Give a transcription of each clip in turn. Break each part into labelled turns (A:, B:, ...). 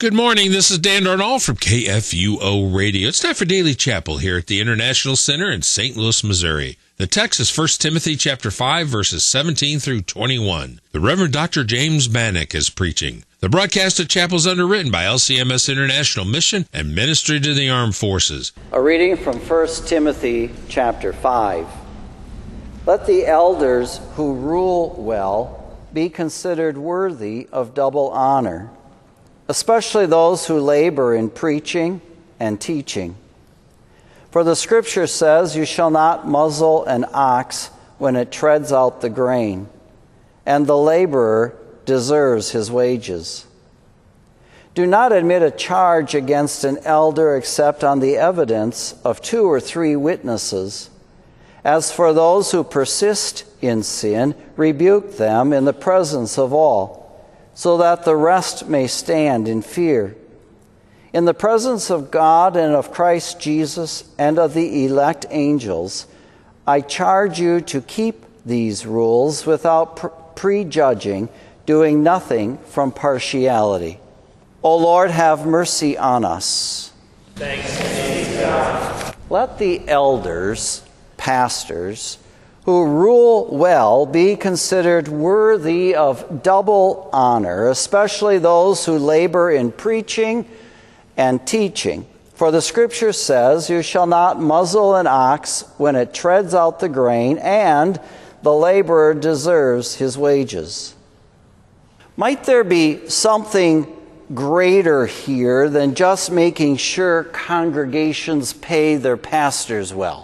A: Good morning. This is Dan Darnall from KFUO Radio. It's time for Daily Chapel here at the International Center in St. Louis, Missouri. The text is 1 Timothy chapter 5, verses 17 through 21. The Reverend Dr. James Bannock is preaching. The broadcast of chapel is underwritten by LCMS International Mission and Ministry to the Armed Forces.
B: A reading from 1 Timothy chapter 5. Let the elders who rule well be considered worthy of double honor, especially those who labor in preaching and teaching. For the Scripture says, "You shall not muzzle an ox when it treads out the grain, and the laborer deserves his wages." Do not admit a charge against an elder except on the evidence of 2 or 3 witnesses. As for those who persist in sin, rebuke them in the presence of all, so that the rest may stand in fear. In the presence of God and of Christ Jesus and of the elect angels, I charge you to keep these rules without prejudging, doing nothing from partiality. O Lord, have mercy on us.
C: Thanks be to God.
B: Let the elders, pastors, who rule well be considered worthy of double honor, especially those who labor in preaching and teaching. For the Scripture says, "You shall not muzzle an ox when it treads out the grain, and the laborer deserves his wages." Might there be something greater here than just making sure congregations pay their pastors well?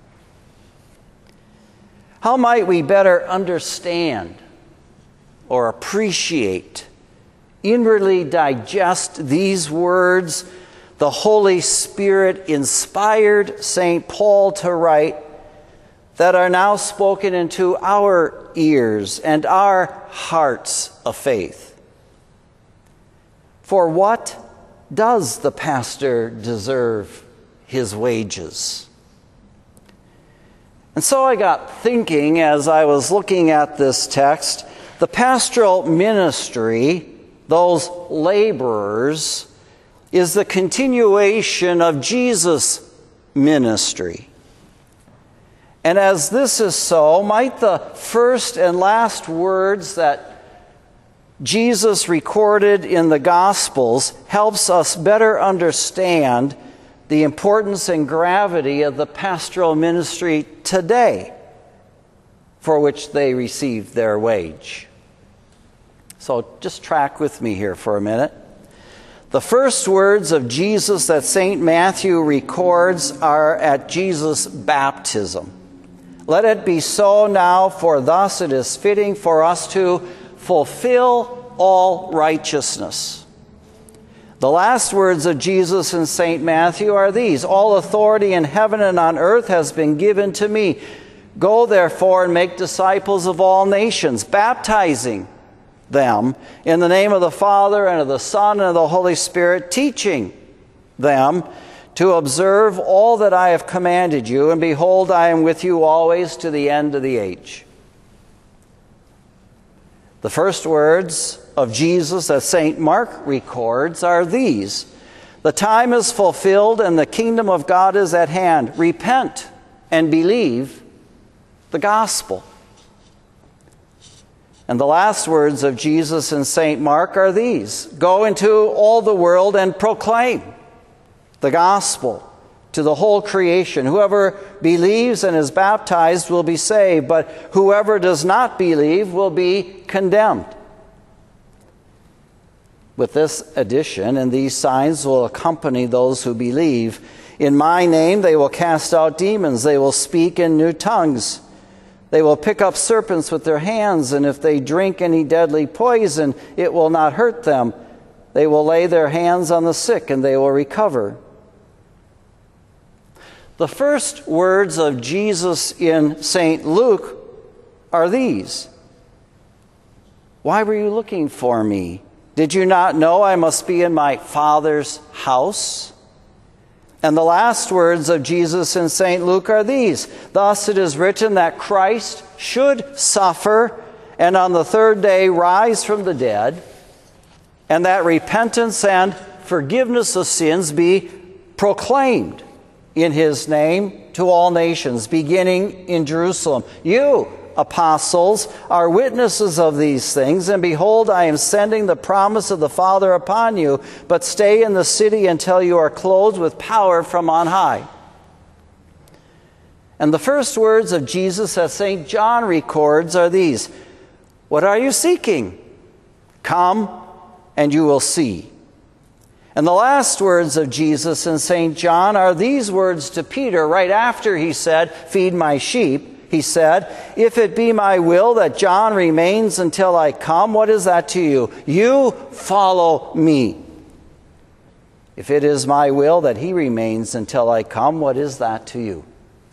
B: How might we better understand or appreciate, inwardly digest these words the Holy Spirit inspired St. Paul to write, that are now spoken into our ears and our hearts of faith? For what does the pastor deserve his wages? And so I got thinking as I was looking at this text, the pastoral ministry, those laborers, is the continuation of Jesus' ministry. And as this is so, might the first and last words that Jesus recorded in the Gospels helps us better understand the importance and gravity of the pastoral ministry today, for which they receive their wage. So just track with me here for a minute. The first words of Jesus that St. Matthew records are at Jesus' baptism. "Let it be so now, for thus it is fitting for us to fulfill all righteousness." The last words of Jesus in St. Matthew are these: "All authority in heaven and on earth has been given to me. Go therefore and make disciples of all nations, baptizing them in the name of the Father and of the Son and of the Holy Spirit, teaching them to observe all that I have commanded you. And behold, I am with you always to the end of the age." The first words of Jesus that St. Mark records are these: "The time is fulfilled and the kingdom of God is at hand. Repent and believe the gospel." And the last words of Jesus in St. Mark are these: "Go into all the world and proclaim the gospel to the whole creation. Whoever believes and is baptized will be saved, but whoever does not believe will be condemned." With this addition, "and these signs will accompany those who believe. In my name they will cast out demons. They will speak in new tongues. They will pick up serpents with their hands, and if they drink any deadly poison, it will not hurt them. They will lay their hands on the sick, and they will recover." The first words of Jesus in St. Luke are these: "Why were you looking for me? Did you not know I must be in my Father's house?" And the last words of Jesus in St. Luke are these: "Thus it is written that Christ should suffer and on the third day rise from the dead, and that repentance and forgiveness of sins be proclaimed in his name to all nations, beginning in Jerusalem. You, apostles, are witnesses of these things, and behold, I am sending the promise of the Father upon you, but stay in the city until you are clothed with power from on high. And the first words of Jesus that St. John records are these: what are you seeking? Come, and you will see. And the last words of Jesus in St. John are these words to Peter right after he said, feed my sheep. He said, if it be my will that John remains until I come, what is that to you? You follow me. If it is my will that he remains until I come, what is that to you?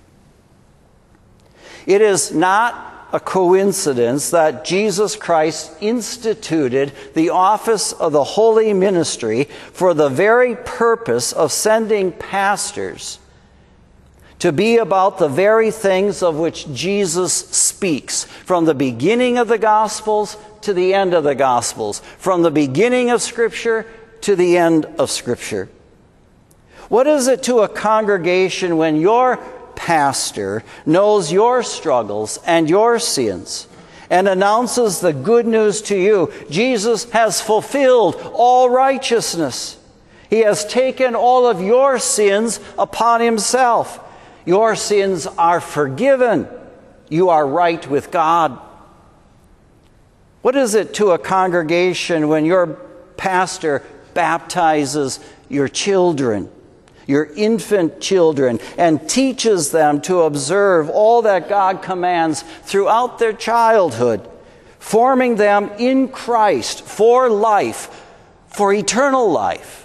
B: It is not a coincidence that Jesus Christ instituted the office of the holy ministry for the very purpose of sending pastors to be about the very things of which Jesus speaks, from the beginning of the Gospels to the end of the Gospels, from the beginning of Scripture to the end of Scripture. What is it to a congregation when your pastor knows your struggles and your sins and announces the good news to you? Jesus has fulfilled all righteousness. He has taken all of your sins upon himself. Your sins are forgiven. You are right with God. What is it to a congregation when your pastor baptizes your children, your infant children, and teaches them to observe all that God commands throughout their childhood, forming them in Christ for life, for eternal life?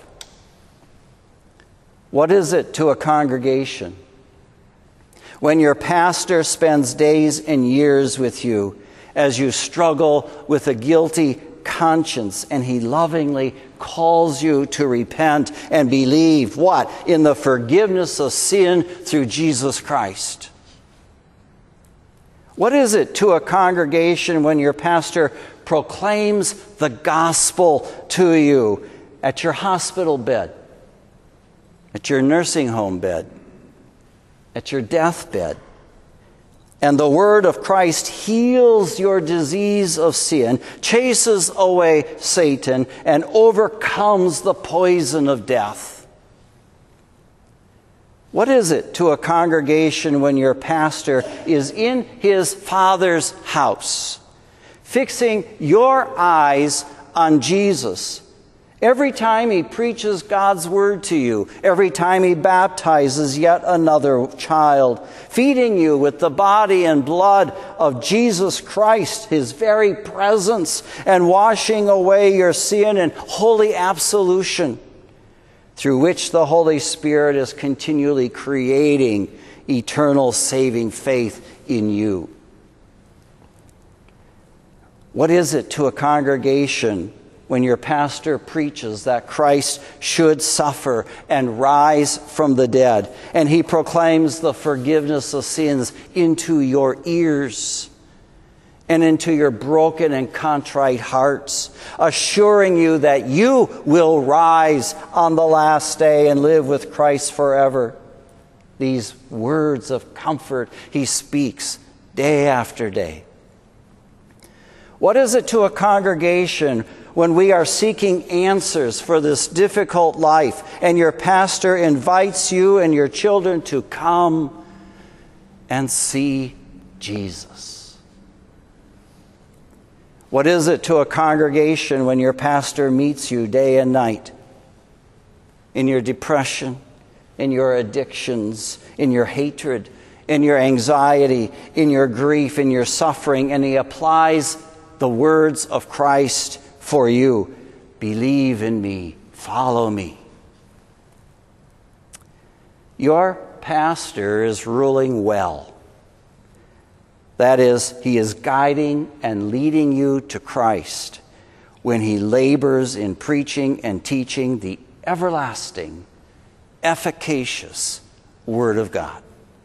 B: What is it to a congregation when your pastor spends days and years with you as you struggle with a guilty conscience, and he lovingly calls you to repent and believe what? In the forgiveness of sin through Jesus Christ. What is it to a congregation when your pastor proclaims the gospel to you at your hospital bed, at your nursing home bed, at your deathbed, and the word of Christ heals your disease of sin, chases away Satan, and overcomes the poison of death? What is it to a congregation when your pastor is in his Father's house, fixing your eyes on Jesus every time he preaches God's word to you, every time he baptizes yet another child, feeding you with the body and blood of Jesus Christ, his very presence, and washing away your sin in holy absolution, through which the Holy Spirit is continually creating eternal saving faith in you? What is it to a congregation when your pastor preaches that Christ should suffer and rise from the dead, and he proclaims the forgiveness of sins into your ears and into your broken and contrite hearts, assuring you that you will rise on the last day and live with Christ forever? These words of comfort he speaks day after day. What is it to a congregation when we are seeking answers for this difficult life, and your pastor invites you and your children to come and see Jesus? What is it to a congregation when your pastor meets you day and night in your depression, in your addictions, in your hatred, in your anxiety, in your grief, in your suffering, and he applies the words of Christ for you? Believe in me, follow me. Your pastor is ruling well. That is, he is guiding and leading you to Christ when he labors in preaching and teaching the everlasting, efficacious Word of God,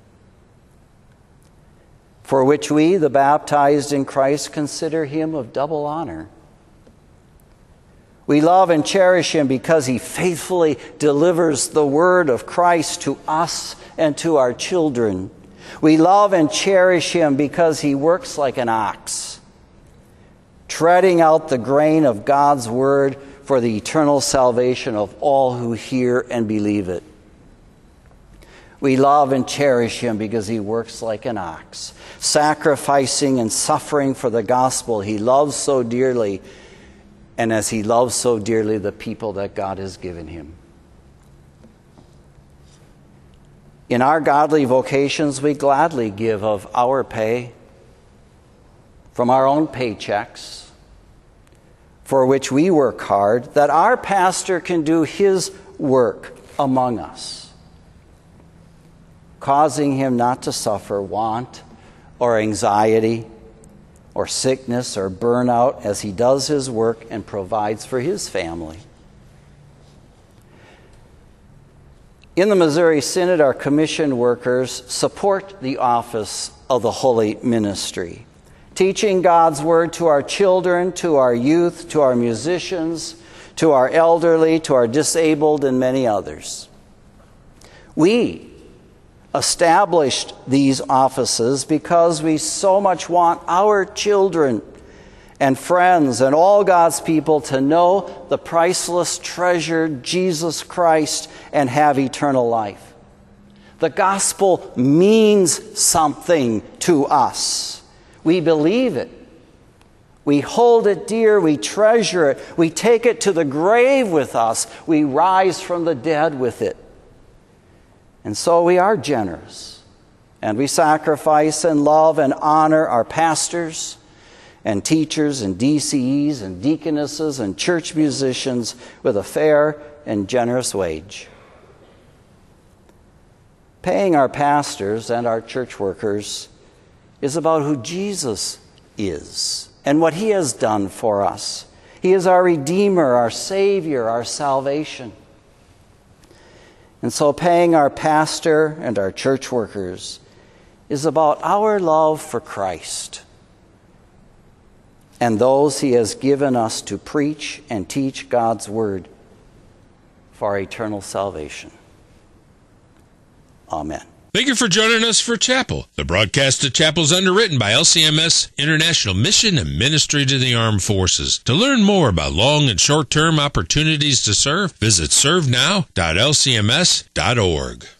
B: for which we, the baptized in Christ, consider him of double honor. We love and cherish him because he faithfully delivers the word of Christ to us and to our children. We love and cherish him because he works like an ox, treading out the grain of God's word for the eternal salvation of all who hear and believe it. We love and cherish him because he works like an ox, sacrificing and suffering for the gospel he loves so dearly, and as he loves so dearly the people that God has given him. In our godly vocations, we gladly give of our pay from our own paychecks, for which we work hard, that our pastor can do his work among us, causing him not to suffer want or anxiety or sickness or burnout as he does his work and provides for his family. In the Missouri Synod, our commissioned workers support the office of the Holy Ministry, teaching God's word to our children, to our youth, to our musicians, to our elderly, to our disabled, and many others. We established these offices because we so much want our children and friends and all God's people to know the priceless treasure, Jesus Christ, and have eternal life. The gospel means something to us. We believe it. We hold it dear. We treasure it. We take it to the grave with us. We rise from the dead with it. And so we are generous, and we sacrifice and love and honor our pastors and teachers and DCEs and deaconesses and church musicians with a fair and generous wage. Paying our pastors and our church workers is about who Jesus is and what he has done for us. He is our Redeemer, our Savior, our salvation. And so paying our pastor and our church workers is about our love for Christ and those he has given us to preach and teach God's word for our eternal salvation. Amen.
A: Thank you for joining us for Chapel. The broadcast of Chapel is underwritten by LCMS International Mission and Ministry to the Armed Forces. To learn more about long and short-term opportunities to serve, visit servenow.lcms.org.